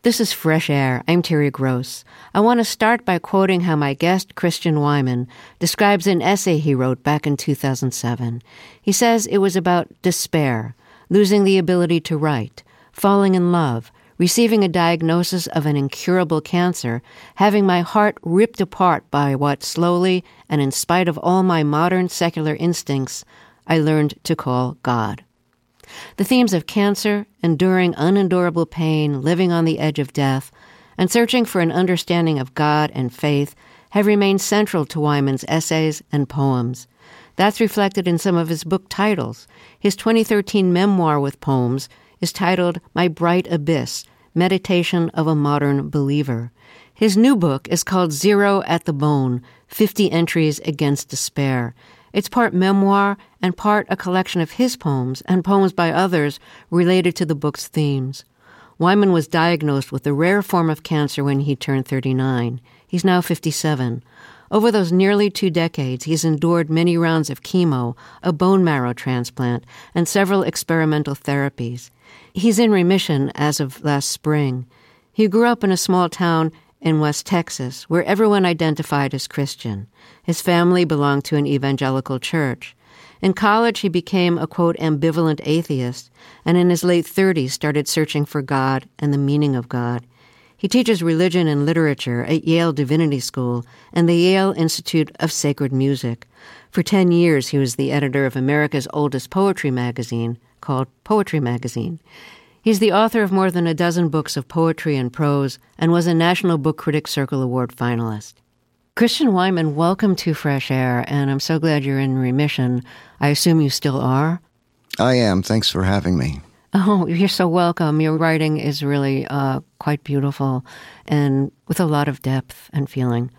This is Fresh Air. I'm Terry Gross. I want to start by quoting how my guest, Christian Wiman, describes an essay he wrote back in 2007. He says it was about despair, losing the ability to write, falling in love, receiving a diagnosis of an incurable cancer, having my heart ripped apart by what slowly, and in spite of all my modern secular instincts, I learned to call God. The themes of cancer, enduring unendurable pain, living on the edge of death, and searching for an understanding of God and faith have remained central to Wiman's essays and poems. That's reflected in some of his book titles. His 2013 memoir with poems is titled My Bright Abyss, Meditation of a Modern Believer. His new book is called Zero at the Bone, 50 Entries Against Despair. It's part memoir and part a collection of his poems and poems by others related to the book's themes. Wiman was diagnosed with a rare form of cancer when he turned 39. He's now 57. Over those nearly 2 decades, he's endured many rounds of chemo, a bone marrow transplant, and several experimental therapies. He's in remission as of last spring. He grew up in a small town in West Texas, where everyone identified as Christian. His family belonged to an evangelical church. In college, he became a, quote, ambivalent atheist, and in his late 30s started searching for God and the meaning of God. He teaches religion and literature at Yale Divinity School and the Yale Institute of Sacred Music. For 10 years, he was the editor of America's oldest poetry magazine, called Poetry Magazine. He's the author of more than a dozen books of poetry and prose and was a National Book Critics Circle Award finalist. Christian Wiman, welcome to Fresh Air, and I'm so glad you're in remission. I assume you still are? I am. Thanks for having me. Oh, you're so welcome. Your writing is really quite beautiful and with a lot of depth and feeling.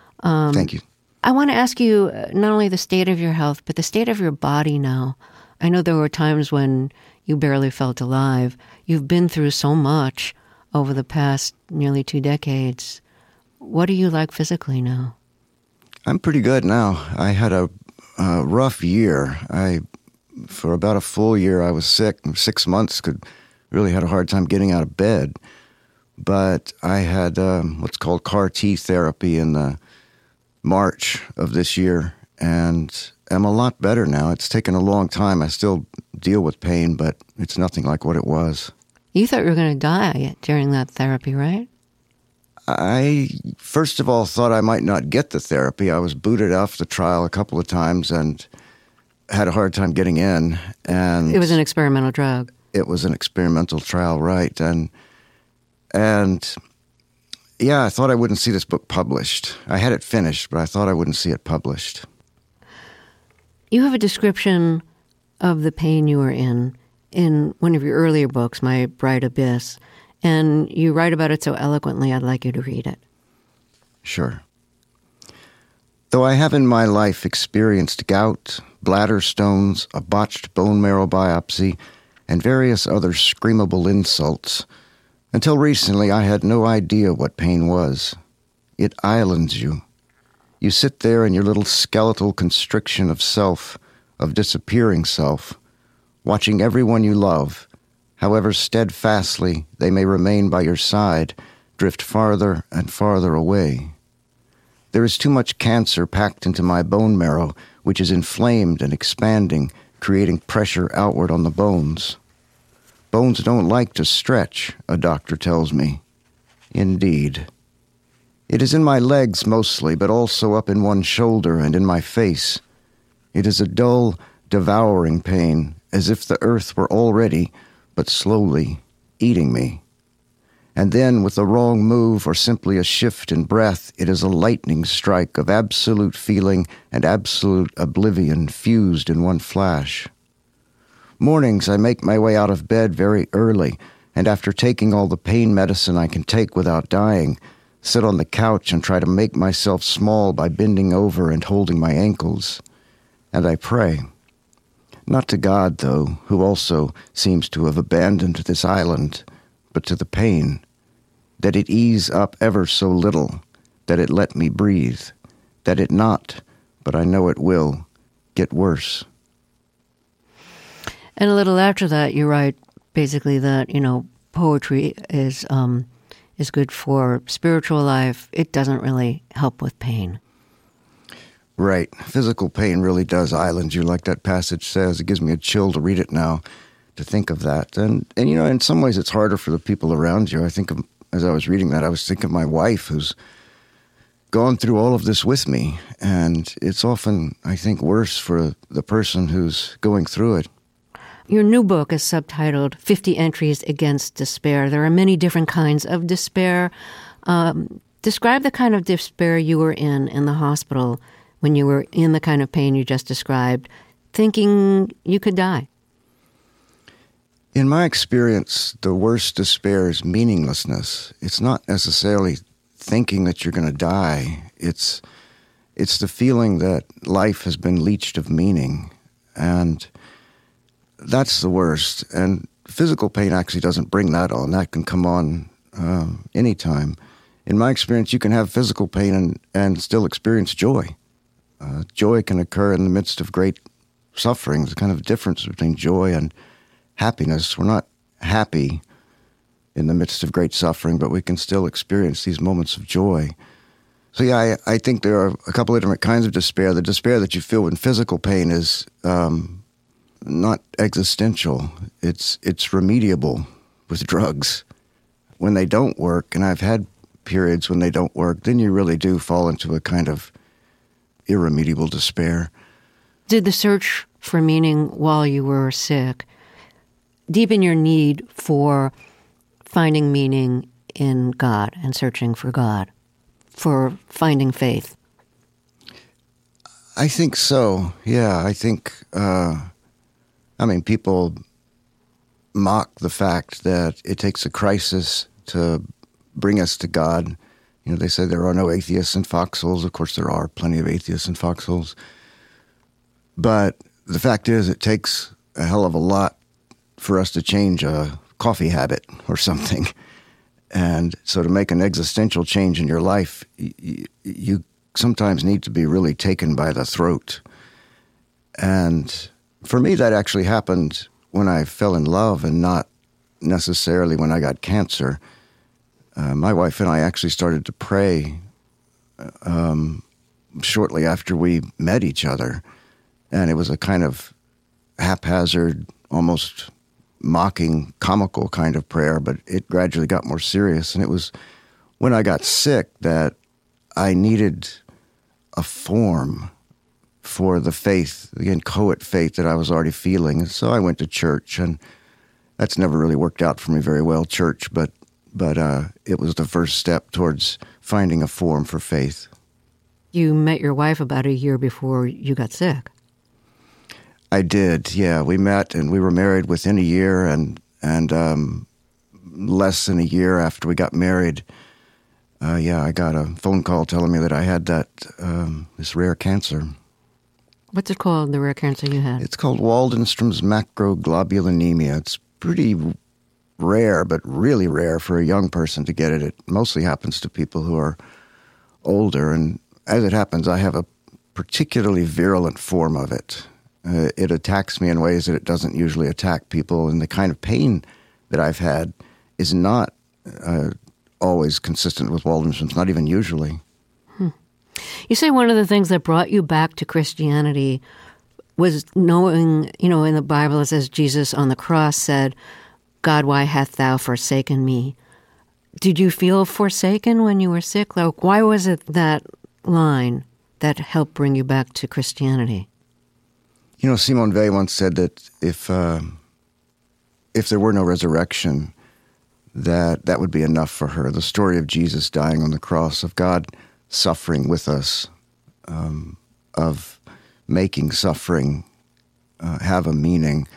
Thank you. I want to ask you not only the state of your health, but the state of your body now. I know there were times when you barely felt alive. You've been through so much over the past nearly 2 decades. What are you like physically now? I'm pretty good now. I had a rough year. For about a full year, I was sick. 6 months, really had a hard time getting out of bed. But I had what's called CAR-T therapy in the March of this year, and I'm a lot better now. It's taken a long time. I still deal with pain, but it's nothing like what it was. You thought you were going to die during that therapy, right? I, first of all, thought I might not get the therapy. I was booted off the trial a couple of times and had a hard time getting in. And it was an experimental drug. It was an experimental trial, right. And yeah, I thought I wouldn't see this book published. I had it finished, but I thought I wouldn't see it published. You have a description of the pain you were in one of your earlier books, My Bright Abyss, and you write about it so eloquently, I'd like you to read it. Sure. Though I have in my life experienced gout, bladder stones, a botched bone marrow biopsy, and various other screamable insults, until recently I had no idea what pain was. It islands you. You sit there in your little skeletal constriction of self, of disappearing self, watching everyone you love, however steadfastly they may remain by your side, drift farther and farther away. There is too much cancer packed into my bone marrow, which is inflamed and expanding, creating pressure outward on the bones. Bones don't like to stretch, a doctor tells me. Indeed. It is in my legs mostly, but also up in one shoulder and in my face. It is a dull, devouring pain, as if the earth were already, but slowly, eating me. And then, with a wrong move or simply a shift in breath, it is a lightning strike of absolute feeling and absolute oblivion fused in one flash. Mornings I make my way out of bed very early, and after taking all the pain medicine I can take without dying, sit on the couch and try to make myself small by bending over and holding my ankles. And I pray. Not to God, though, who also seems to have abandoned this island, but to the pain, that it ease up ever so little, that it let me breathe, that it not, but I know it will, get worse. And a little after that, you write basically that, poetry is is good for spiritual life, it doesn't really help with pain. Right. Physical pain really does island you, like that passage says. It gives me a chill to read it now, to think of that. And you know, in some ways it's harder for the people around you. I think of, as I was reading that, I was thinking of my wife who's gone through all of this with me. And it's often, I think, worse for the person who's going through it. Your new book is subtitled 50 Entries Against Despair. There are many different kinds of despair. Describe the kind of despair you were in the hospital when you were in the kind of pain you just described, thinking you could die. In my experience, the worst despair is meaninglessness. It's not necessarily thinking that you're going to die. It's the feeling that life has been leached of meaning, and that's the worst. And physical pain actually doesn't bring that on. That can come on anytime. In my experience, you can have physical pain and still experience joy. Joy can occur in the midst of great suffering. There's a kind of difference between joy and happiness. We're not happy in the midst of great suffering, but we can still experience these moments of joy. So yeah, I think there are a couple of different kinds of despair. The despair that you feel when physical pain is not existential. It's remediable with drugs. When they don't work, and I've had periods when they don't work, then you really do fall into a kind of irremediable despair. Did the search for meaning while you were sick deepen your need for finding meaning in God and searching for God, for finding faith? I think so, yeah. I think, people mock the fact that it takes a crisis to bring us to God. You know, they say there are no atheists in foxholes. Of course, there are plenty of atheists in foxholes. But the fact is, it takes a hell of a lot for us to change a coffee habit or something. And so to make an existential change in your life, you sometimes need to be really taken by the throat. And for me, that actually happened when I fell in love and not necessarily when I got cancer. My wife and I actually started to pray shortly after we met each other. And it was a kind of haphazard, almost mocking, comical kind of prayer, but it gradually got more serious. And it was when I got sick that I needed a form for the faith, the inchoate faith that I was already feeling. And so I went to church, and that's never really worked out for me very well, church, but it was the first step towards finding a form for faith. You met your wife about a year before you got sick. I did, yeah. We met and we were married within a year, and less than a year after we got married, I got a phone call telling me that I had this rare cancer. What's it called, the rare cancer you had? It's called Waldenstrom's macroglobulinemia. It's pretty rare, but really rare for a young person to get it. It mostly happens to people who are older, and as it happens, I have a particularly virulent form of it. It attacks me in ways that it doesn't usually attack people, and the kind of pain that I've had is not always consistent with Waldenstrom's, not even usually. You say one of the things that brought you back to Christianity was knowing, in the Bible it says Jesus on the cross said, "God, why hast thou forsaken me?" Did you feel forsaken when you were sick? Like, why was it that line that helped bring you back to Christianity? Simone Weil once said that if there were no resurrection, that would be enough for her. The story of Jesus dying on the cross, of God suffering with us, of making suffering have a meaning,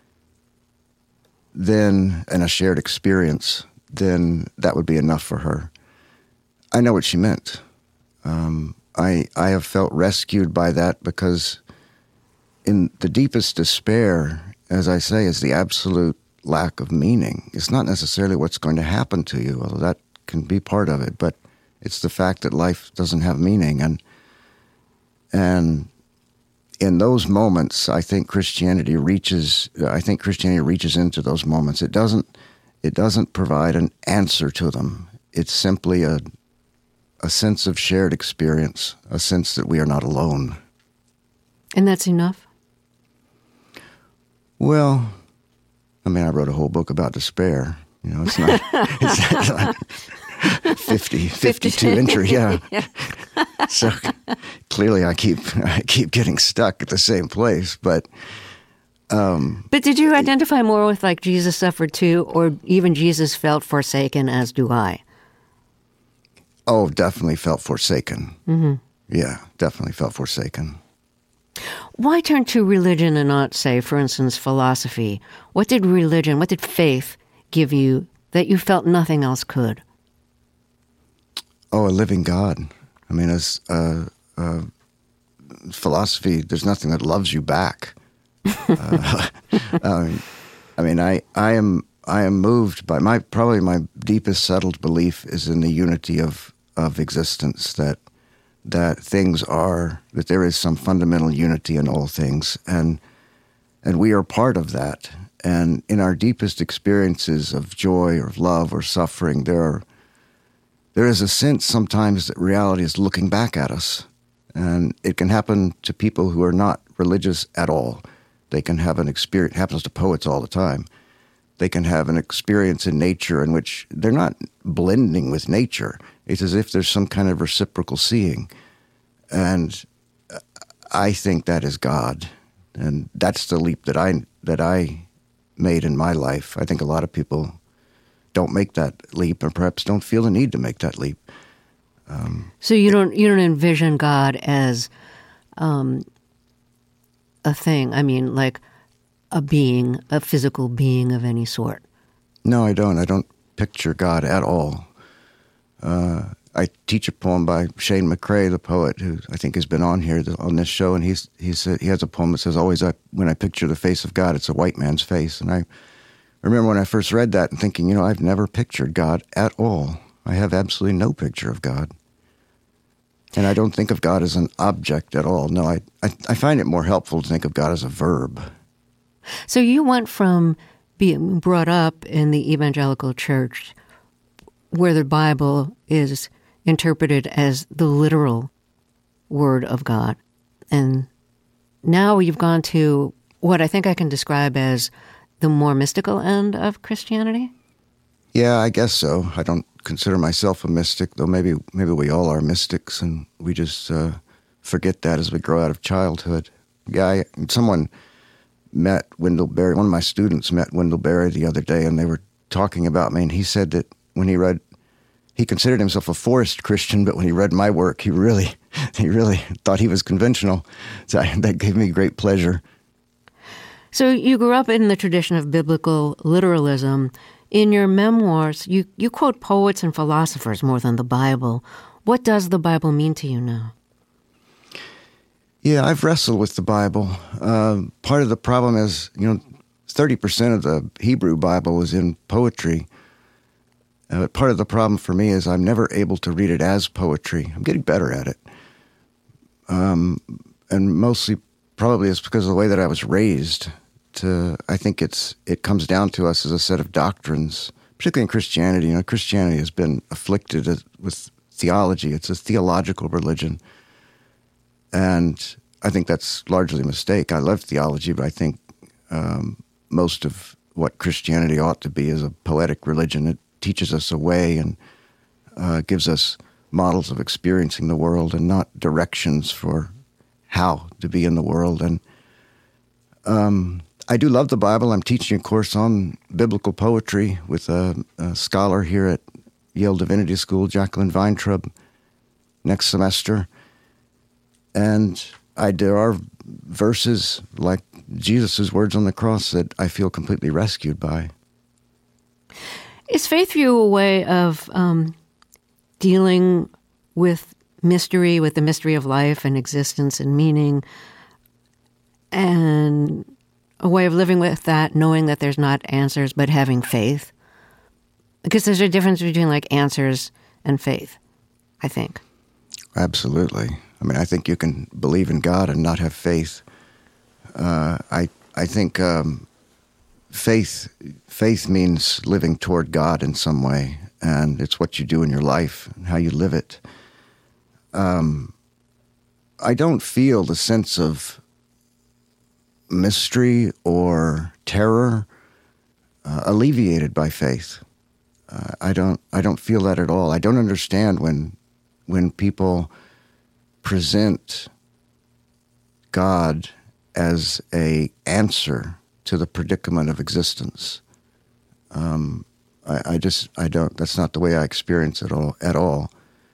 then, and a shared experience, then that would be enough for her. I know what she meant. I have felt rescued by that because in the deepest despair, as I say, is the absolute lack of meaning. It's not necessarily what's going to happen to you, although that can be part of it, but it's the fact that life doesn't have meaning. And in those moments, I think Christianity reaches into those moments. It doesn't provide an answer to them. it's simply a sense of shared experience, a sense that we are not alone. And that's enough? Well, I mean, I wrote a whole book about despair. You know, it's not, it's not 52 entry, yeah. So clearly I keep getting stuck at the same place, but did you identify more with like Jesus suffered too, or even Jesus felt forsaken, as do I? Oh, definitely felt forsaken. Mm-hmm. Yeah, definitely felt forsaken. Why turn to religion and not, say, for instance, philosophy? What did faith give you that you felt nothing else could? Oh, a living God. I mean, as philosophy, there's nothing that loves you back. I mean, I am moved by my deepest settled belief is in the unity of existence, that things are, that there is some fundamental unity in all things, and we are part of that. And in our deepest experiences of joy or of love or suffering, there is a sense sometimes that reality is looking back at us. And it can happen to people who are not religious at all. They can have an experience, it happens to poets all the time. They can have an experience in nature in which they're not blending with nature. It's as if there's some kind of reciprocal seeing. And I think that is God. And that's the leap that I made in my life. I think a lot of people don't make that leap, and perhaps don't feel the need to make that leap. So you don't envision God as a thing. I mean, like a being, a physical being of any sort. No, I don't. I don't picture God at all. I teach a poem by Shane McRae, the poet, who I think has been on here on this show, and he has a poem that says, "Always when I picture the face of God, it's a white man's face." And I remember when I first read that and thinking, you know, I've never pictured God at all. I have absolutely no picture of God. And I don't think of God as an object at all. No, I find it more helpful to think of God as a verb. So you went from being brought up in the evangelical church where the Bible is interpreted as the literal word of God. And now you've gone to what I think I can describe as the more mystical end of Christianity? Yeah, I guess so. I don't consider myself a mystic, though maybe we all are mystics, and we just forget that as we grow out of childhood. Yeah, someone met Wendell Berry. One of my students met Wendell Berry the other day, and they were talking about me, and he said that when he considered himself a forest Christian, but when he read my work, he really thought he was conventional. So that gave me great pleasure. So you grew up in the tradition of biblical literalism. In your memoirs, you quote poets and philosophers more than the Bible. What does the Bible mean to you now? Yeah, I've wrestled with the Bible. Part of the problem is, 30% of the Hebrew Bible is in poetry. But part of the problem for me is I'm never able to read it as poetry. I'm getting better at it. And mostly probably it's because of the way that I was raised. I think it comes down to us as a set of doctrines, particularly in Christianity. Christianity has been afflicted with theology. It's a theological religion. And I think that's largely a mistake. I love theology, but I think most of what Christianity ought to be is a poetic religion. It teaches us a way and gives us models of experiencing the world and not directions for how to be in the world. And I do love the Bible. I'm teaching a course on biblical poetry with a scholar here at Yale Divinity School, Jacqueline Weintraub, next semester. And there are verses like Jesus' words on the cross that I feel completely rescued by. Is faith for you a way of dealing with mystery, with the mystery of life and existence and meaning, and a way of living with that, knowing that there's not answers, but having faith? Because there's a difference between like answers and faith, I think. Absolutely. I mean, I think you can believe in God and not have faith. I think faith means living toward God in some way, and it's what you do in your life and how you live it. I don't feel the sense of mystery or terror alleviated by faith. I don't feel that at all. I don't understand when people present God as a answer to the predicament of existence. I don't. That's not the way I experience it at all.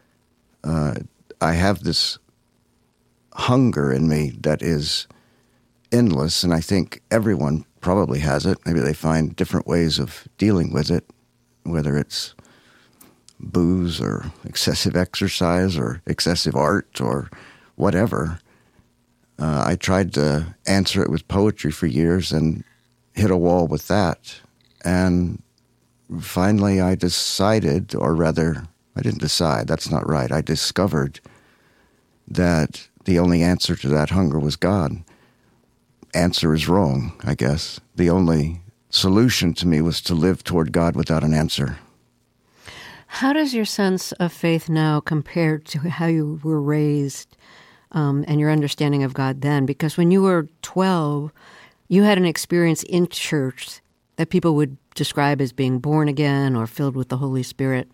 I have this hunger in me that is endless, and I think everyone probably has it. Maybe they find different ways of dealing with it, whether it's booze or excessive exercise or excessive art or whatever. I tried to answer it with poetry for years and hit a wall with that. And finally I decided, or rather, I didn't decide, that's not right. I discovered that the only answer to that hunger was God. Answer is wrong, I guess. The only solution to me was to live toward God without an answer. How does your sense of faith now compare to how you were raised and your understanding of God then? Because when you were 12, you had an experience in church that people would describe as being born again or filled with the Holy Spirit.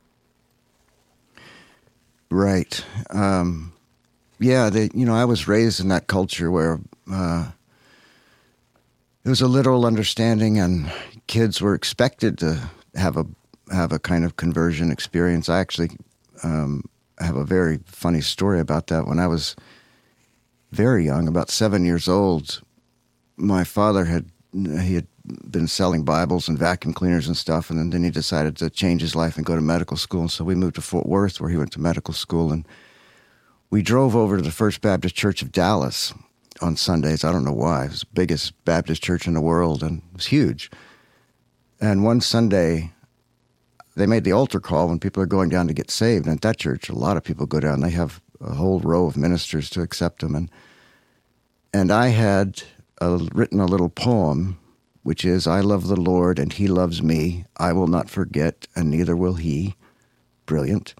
Right. Yeah, I was raised in that culture where there was a literal understanding, and kids were expected to have a kind of conversion experience. I actually have a very funny story about that. When I was very young, about 7 years old, my father had been selling Bibles and vacuum cleaners and stuff, and then he decided to change his life and go to medical school. And so we moved to Fort Worth, where he went to medical school, and we drove over to the First Baptist Church of Dallas on Sundays. I don't know why. It was the biggest Baptist church in the world, and it was huge. And one Sunday, they made the altar call when people are going down to get saved. And at that church, a lot of people go down. They have a whole row of ministers to accept them. And I had written a little poem, which is, I love the Lord and he loves me. I will not forget, and neither will he. Brilliant.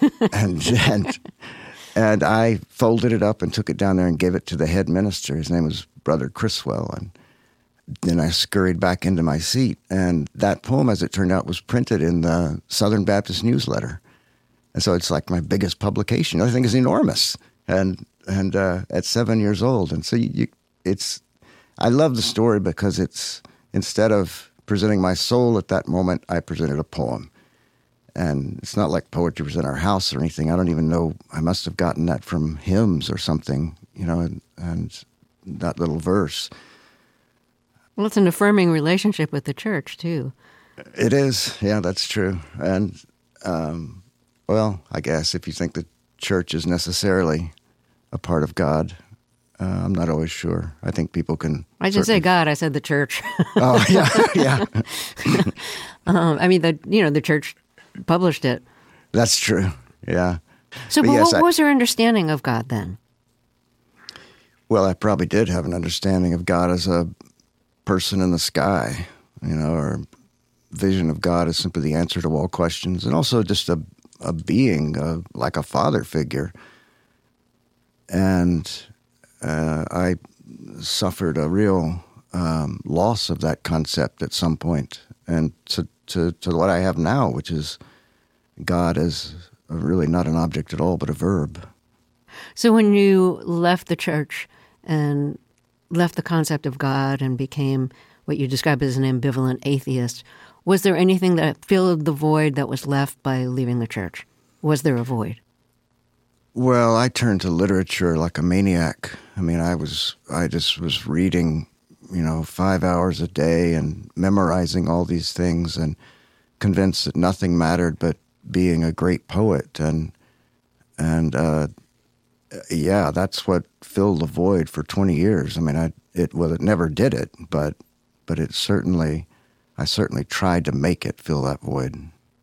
And I folded it up and took it down there and gave it to the head minister. His name was Brother Criswell. And then I scurried back into my seat. And that poem, as it turned out, was printed in the Southern Baptist Newsletter. And so it's like my biggest publication. I think it's enormous. And at 7 years old. And so I love the story because it's, instead of presenting my soul at that moment, I presented a poem. And it's not like poetry was in our house or anything. I don't even know. I must have gotten that from hymns or something, and that little verse. Well, it's an affirming relationship with the church, too. It is. Yeah, that's true. And, well, I guess if you think the church is necessarily a part of God, I'm not always sure. I think people can... I didn't say God, I said the church. Oh, yeah. I mean, the church published it. That's true, yeah. So, but yes, what was your understanding of God then? Well, I probably did have an understanding of God as a person in the sky, or vision of God as simply the answer to all questions, and also just a being, like a father figure. And I suffered a real loss of that concept at some point, and to what I have now, which is God as really not an object at all, but a verb. So when you left the church and left the concept of God and became what you describe as an ambivalent atheist, was there anything that filled the void that was left by leaving the church? Was there a void? Well, I turned to literature like a maniac. I mean, I just was reading, 5 hours a day and memorizing all these things and convinced that nothing mattered but being a great poet. And yeah, that's what filled the void for 20 years. I mean, it never did it, but I certainly tried to make it fill that void.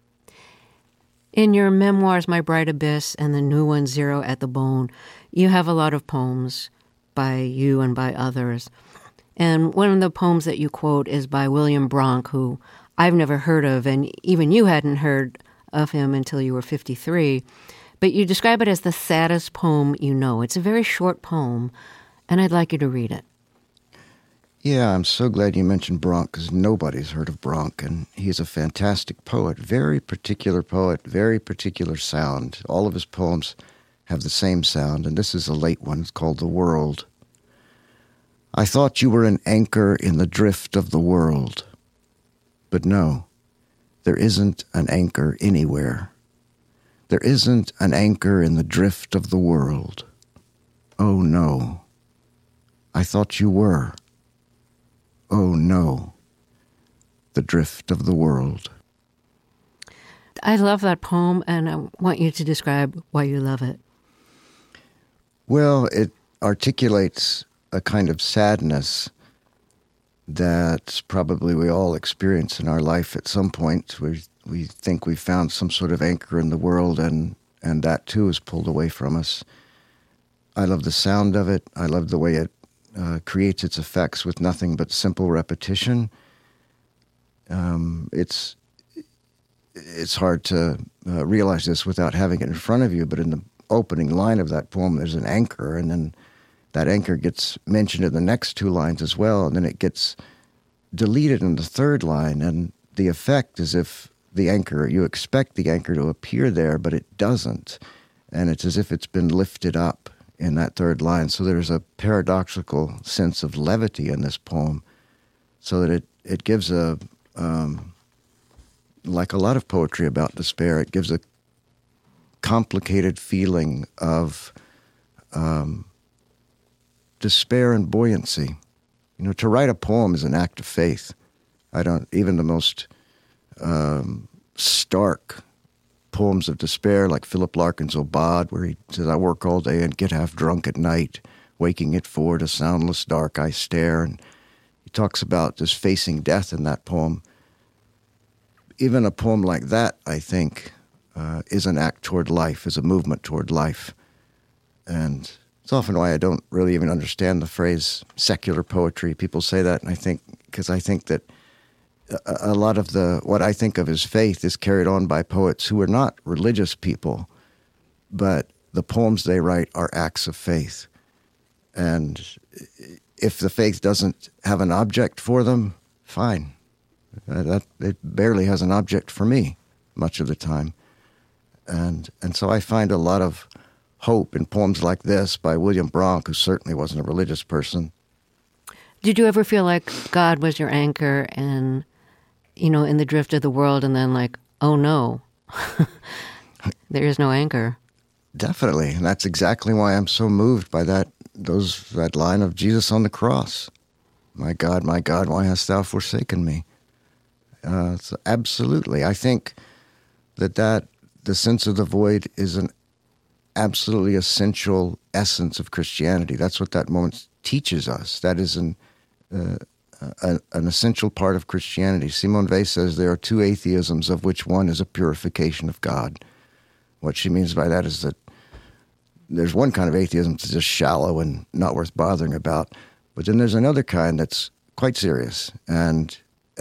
In your memoirs, My Bright Abyss and the new one, Zero at the Bone, you have a lot of poems by you and by others. And one of the poems that you quote is by William Bronk, who I've never heard of, and even you hadn't heard of him until you were 53. But you describe it as the saddest poem you know. It's a very short poem, and I'd like you to read it. Yeah, I'm so glad you mentioned Bronk, because nobody's heard of Bronk, and he's a fantastic poet, very particular poet, very particular sound. All of his poems have the same sound, and this is a late one. It's called The World. I thought you were an anchor in the drift of the world. But no, there isn't an anchor anywhere. There isn't an anchor in the drift of the world. Oh no, I thought you were. Oh no, the drift of the world. I love that poem, and I want you to describe why you love it. Well, it articulates a kind of sadness that probably we all experience in our life at some point. We think we've found some sort of anchor in the world, and that too is pulled away from us. I love the sound of it. I love the way it creates its effects with nothing but simple repetition. It's hard to realize this without having it in front of you, but in the opening line of that poem, there's an anchor, and then that anchor gets mentioned in the next two lines as well, and then it gets deleted in the third line, and the effect is if the anchor, you expect the anchor to appear there, but it doesn't, and it's as if it's been lifted up in that third line. So there's a paradoxical sense of levity in this poem, so that it gives a, like a lot of poetry about despair, it gives a complicated feeling of despair and buoyancy. You know, to write a poem is an act of faith. Even the most stark poems of despair, like Philip Larkin's Aubade, where he says, I work all day and get half drunk at night, waking at 4 to soundless dark I stare. And he talks about just facing death in that poem. Even a poem like that, I think, is an act toward life, is a movement toward life. And it's often why I don't really even understand the phrase secular poetry. People say that, and I think that a lot of what I think of as faith is carried on by poets who are not religious people, but the poems they write are acts of faith. And if the faith doesn't have an object for them, fine. It barely has an object for me much of the time. And so I find a lot of hope in poems like this by William Bronk, who certainly wasn't a religious person. Did you ever feel like God was your anchor and, in the drift of the world, and then like, oh no, there is no anchor? Definitely. And that's exactly why I'm so moved by that line of Jesus on the cross. My God, why hast thou forsaken me? So absolutely. I think that the sense of the void is an absolutely essential essence of Christianity. That's what that moment teaches us. That is an essential part of Christianity. Simone Weil says there are two atheisms, of which one is a purification of God. What she means by that is that there's one kind of atheism that's just shallow and not worth bothering about, but then there's another kind that's quite serious and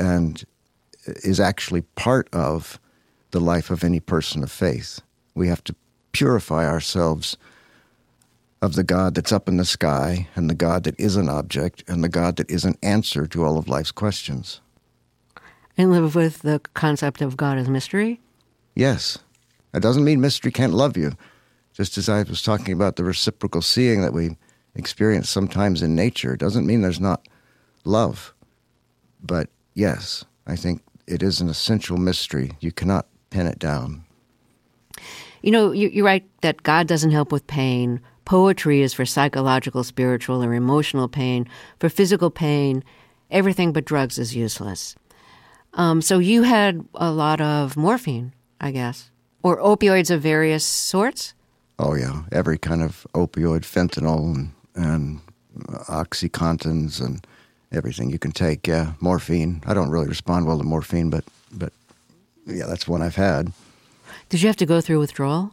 is actually part of the life of any person of faith. We have to purify ourselves of the God that's up in the sky and the God that is an object and the God that is an answer to all of life's questions. And live with the concept of God as mystery? Yes. That doesn't mean mystery can't love you. Just as I was talking about the reciprocal seeing that we experience sometimes in nature, it doesn't mean there's not love. But yes, I think it is an essential mystery. You cannot pin it down. You write that God doesn't help with pain. Poetry is for psychological, spiritual, or emotional pain. For physical pain, everything but drugs is useless. So you had a lot of morphine, I guess, or opioids of various sorts? Oh, yeah. Every kind of opioid, fentanyl and OxyContins and everything you can take. Yeah, morphine. I don't really respond well to morphine, but yeah, that's one I've had. Did you have to go through withdrawal?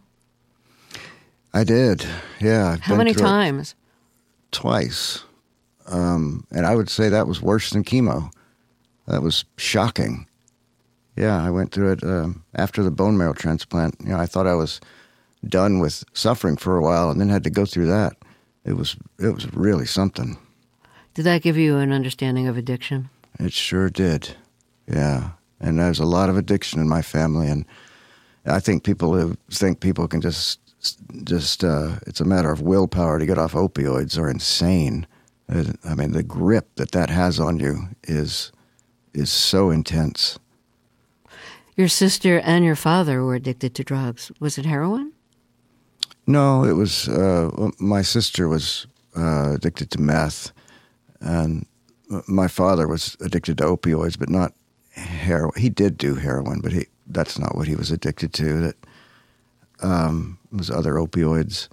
I did, yeah. How many times? Twice. And I would say that was worse than chemo. That was shocking. Yeah, I went through it after the bone marrow transplant. You know, I thought I was done with suffering for a while and then had to go through that. It was really something. Did that give you an understanding of addiction? It sure did. Yeah. And there's a lot of addiction in my family, and I think people who think people can just it's a matter of willpower to get off opioids are insane. I mean, the grip that has on you is so intense. Your sister and your father were addicted to drugs. Was it heroin? No, it was, my sister was addicted to meth, and my father was addicted to opioids, but not heroin. He did do heroin, but that's not what he was addicted to. That was other opioids.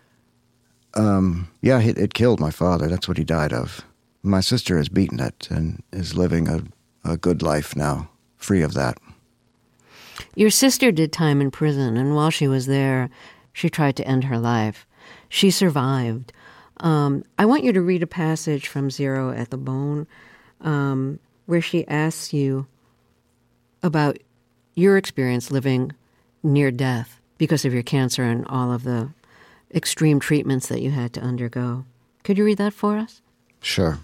Yeah, it killed my father. That's what he died of. My sister has beaten it and is living a good life now, free of that. Your sister did time in prison, and while she was there, she tried to end her life. She survived. I want you to read a passage from Zero at the Bone where she asks you about your experience living near death because of your cancer and all of the extreme treatments that you had to undergo. Could you read that for us? Sure.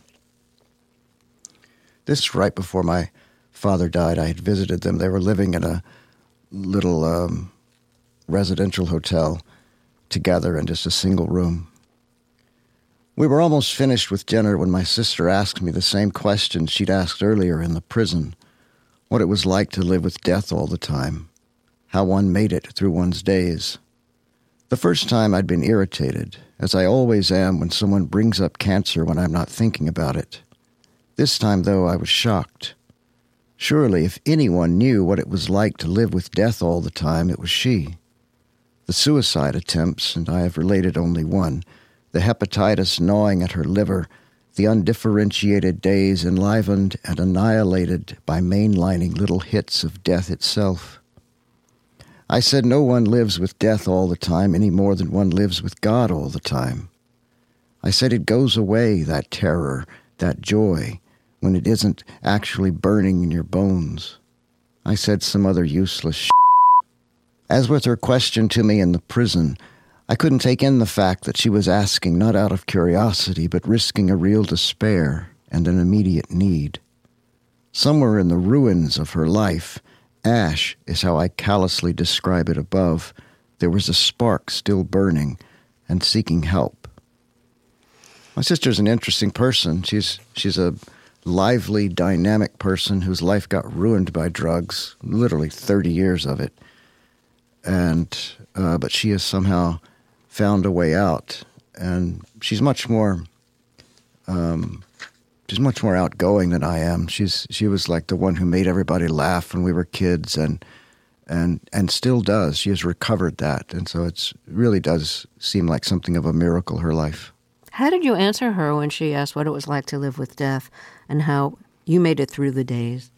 This is right before my father died. I had visited them. They were living in a little residential hotel together in just a single room. We were almost finished with dinner when my sister asked me the same question she'd asked earlier in the prison, what it was like to live with death all the time, how one made it through one's days. The first time I'd been irritated, as I always am when someone brings up cancer when I'm not thinking about it. This time, though, I was shocked. Surely, if anyone knew what it was like to live with death all the time, it was she. The suicide attempts, and I have related only one, the hepatitis gnawing at her liver, the undifferentiated days enlivened and annihilated by mainlining little hits of death itself. I said no one lives with death all the time any more than one lives with God all the time. I said it goes away, that terror, that joy, when it isn't actually burning in your bones. I said some other useless shit. As with her question to me in the prison, I couldn't take in the fact that she was asking not out of curiosity, but risking a real despair and an immediate need. Somewhere in the ruins of her life, ash is how I callously describe it above, there was a spark still burning and seeking help. My sister's an interesting person. She's a lively, dynamic person whose life got ruined by drugs, literally 30 years of it. But she has somehow found a way out, and she's much more outgoing than I am. She was like the one who made everybody laugh when we were kids, and still does. She has recovered that, and so it really does seem like something of a miracle, her life. How did you answer her when she asked what it was like to live with death and how you made it through the days?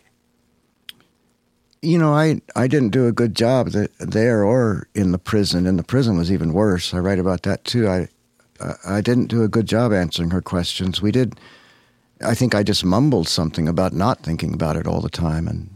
You know, I didn't do a good job there or in the prison. And the prison was even worse. I write about that too. I didn't do a good job answering her questions. I think I just mumbled something about not thinking about it all the time.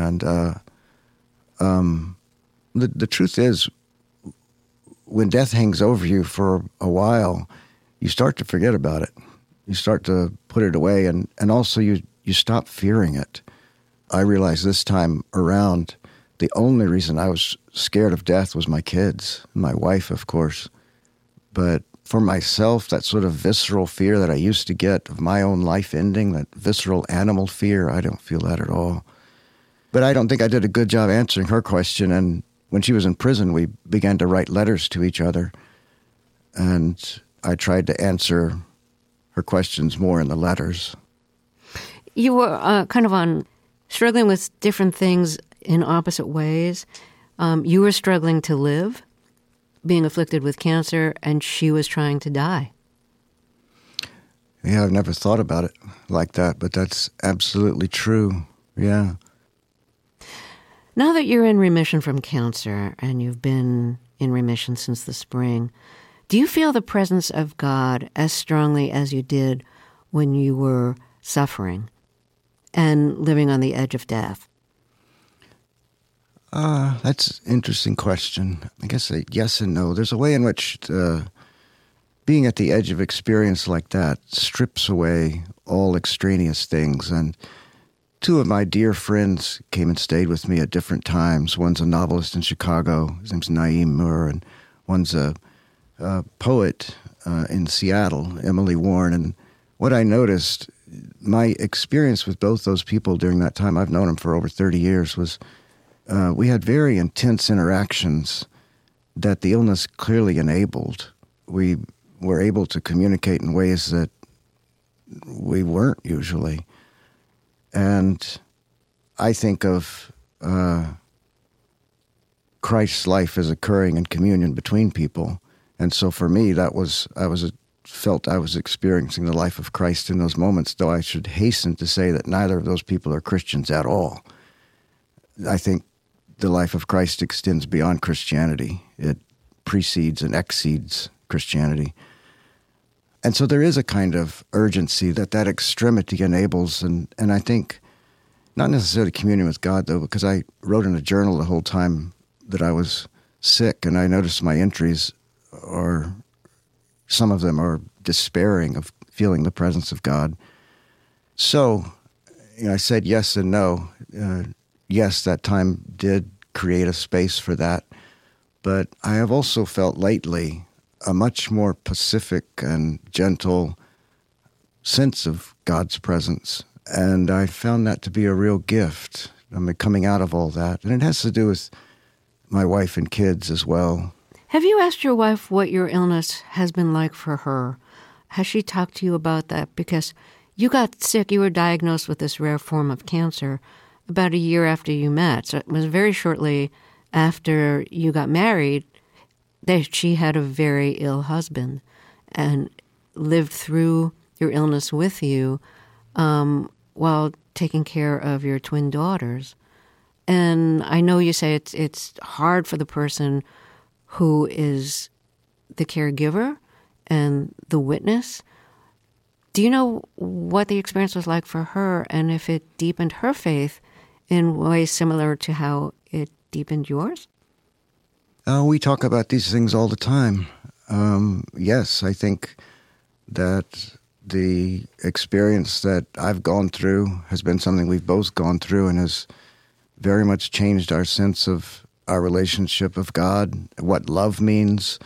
The truth is, when death hangs over you for a while, you start to forget about it. You start to put it away, and also you stop fearing it. I realized this time around, the only reason I was scared of death was my kids, my wife, of course. But for myself, that sort of visceral fear that I used to get of my own life ending, that visceral animal fear, I don't feel that at all. But I don't think I did a good job answering her question. And when she was in prison, we began to write letters to each other. And I tried to answer her questions more in the letters. You were kind of struggling with different things in opposite ways. You were struggling to live, being afflicted with cancer, and she was trying to die. Yeah, I've never thought about it like that, but that's absolutely true. Yeah. Now that you're in remission from cancer, and you've been in remission since the spring, do you feel the presence of God as strongly as you did when you were suffering and living on the edge of death? That's an interesting question. I guess yes and no. There's a way in which being at the edge of experience like that strips away all extraneous things. And two of my dear friends came and stayed with me at different times. One's a novelist in Chicago. His name's Naeem Moore, and one's a poet in Seattle, Emily Warren. And what I noticed, my experience with both those people during that time, I've known them for over 30 years, was we had very intense interactions that the illness clearly enabled. We were able to communicate in ways that we weren't usually. And I think of Christ's life as occurring in communion between people. And so for me, I felt I was experiencing the life of Christ in those moments, though I should hasten to say that neither of those people are Christians at all. I think the life of Christ extends beyond Christianity. It precedes and exceeds Christianity. And so there is a kind of urgency that extremity enables, and I think not necessarily communion with God, though, because I wrote in a journal the whole time that I was sick, and I noticed my entries some of them are despairing of feeling the presence of God. So, I said yes and no. Yes, that time did create a space for that. But I have also felt lately a much more pacific and gentle sense of God's presence. And I found that to be a real gift. Coming out of all that. And it has to do with my wife and kids as well. Have you asked your wife what your illness has been like for her? Has she talked to you about that? Because you got sick, you were diagnosed with this rare form of cancer about a year after you met. So it was very shortly after you got married that she had a very ill husband and lived through your illness with you while taking care of your twin daughters. And I know you say it's hard for the person who is the caregiver and the witness. Do you know what the experience was like for her and if it deepened her faith in ways similar to how it deepened yours? We talk about these things all the time. Yes, I think that the experience that I've gone through has been something we've both gone through and has very much changed our sense of our relationship of God, what love means.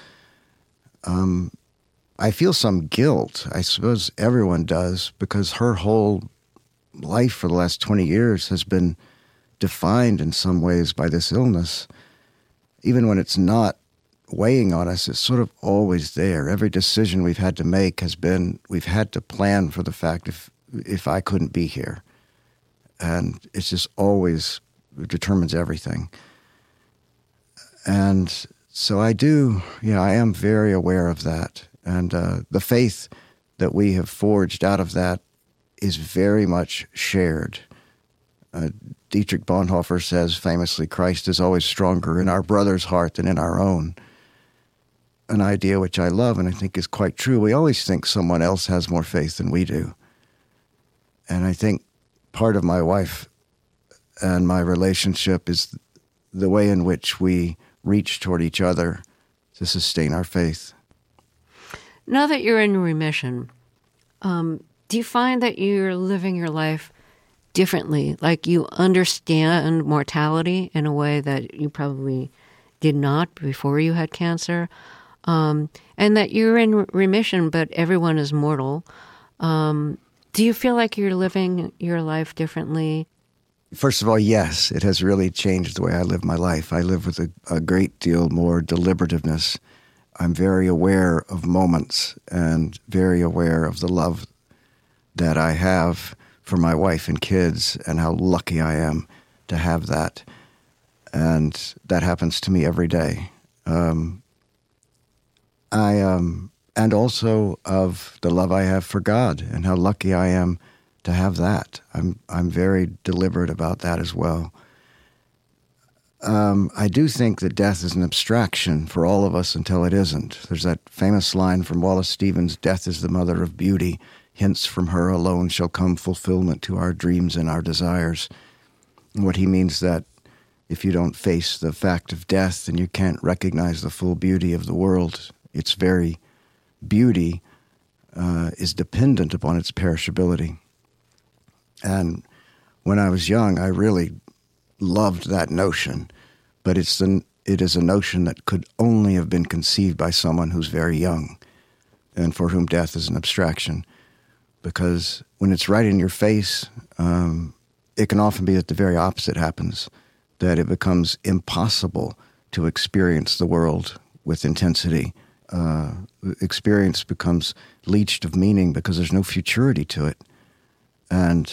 I feel some guilt. I suppose everyone does, because her whole life for the last 20 years has been defined in some ways by this illness. Even when it's not weighing on us, it's sort of always there. Every decision we've had to make has been, we've had to plan for the fact if I couldn't be here. And it's just always determines everything. And so I am very aware of that. And the faith that we have forged out of that is very much shared. Dietrich Bonhoeffer says famously, Christ is always stronger in our brother's heart than in our own. An idea which I love and I think is quite true. We always think someone else has more faith than we do. And I think part of my wife and my relationship is the way in which we reach toward each other to sustain our faith. Now that you're in remission, do you find that you're living your life differently? Like you understand mortality in a way that you probably did not before you had cancer, and that you're in remission, but everyone is mortal. Do you feel like you're living your life differently? First of all, yes, it has really changed the way I live my life. I live with a great deal more deliberativeness. I'm very aware of moments and very aware of the love that I have for my wife and kids and how lucky I am to have that. And that happens to me every day. And also of the love I have for God and how lucky I am to have that. I'm very deliberate about that as well. I do think that death is an abstraction for all of us until it isn't. There's that famous line from Wallace Stevens, "Death is the mother of beauty. Hence from her alone shall come fulfillment to our dreams and our desires." And what he means that if you don't face the fact of death, then you can't recognize the full beauty of the world. Its very beauty is dependent upon its perishability. And when I was young, I really loved that notion, but it is a notion that could only have been conceived by someone who's very young and for whom death is an abstraction. Because when it's right in your face, it can often be that the very opposite happens, that it becomes impossible to experience the world with intensity. Experience becomes leached of meaning because there's no futurity to it. And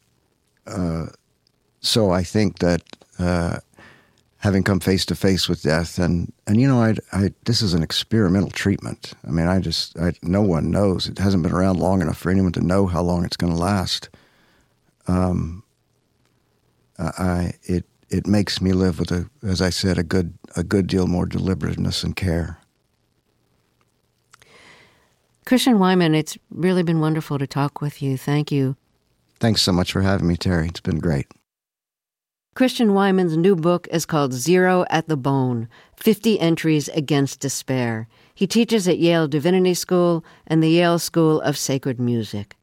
so I think that having come face to face with death, and you know, this is an experimental treatment. I mean, no one knows. It hasn't been around long enough for anyone to know how long it's going to last. It makes me live with as I said, a good deal more deliberateness and care. Christian Wiman, it's really been wonderful to talk with you. Thank you. Thanks so much for having me, Terry. It's been great. Christian Wiman's new book is called Zero at the Bone, 50 Entries Against Despair. He teaches at Yale Divinity School and the Yale School of Sacred Music.